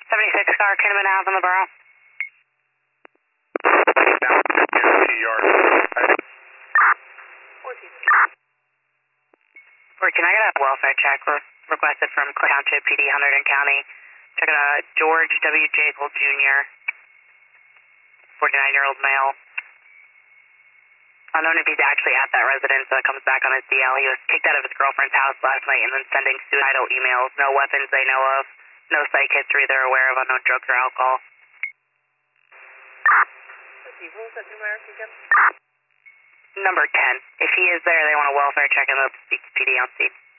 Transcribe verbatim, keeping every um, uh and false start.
seventy-six car, Kinnaman Ave in the borough. Down to P R. fourteen, I got a welfare check re requested from Clay Township P D, Hunterdon County. Checking out George W. Jekyll Junior, forty-nine-year-old male. Unknown if he's actually at that residence, so it comes back on his D L. He was kicked out of his girlfriend's house last night and then sending suicidal emails. No weapons they know of. No psych history they're aware of. Unknown drugs or alcohol. What was that numeric again? Number ten. If he is there, they want a welfare check and they'll speak to P D on scene.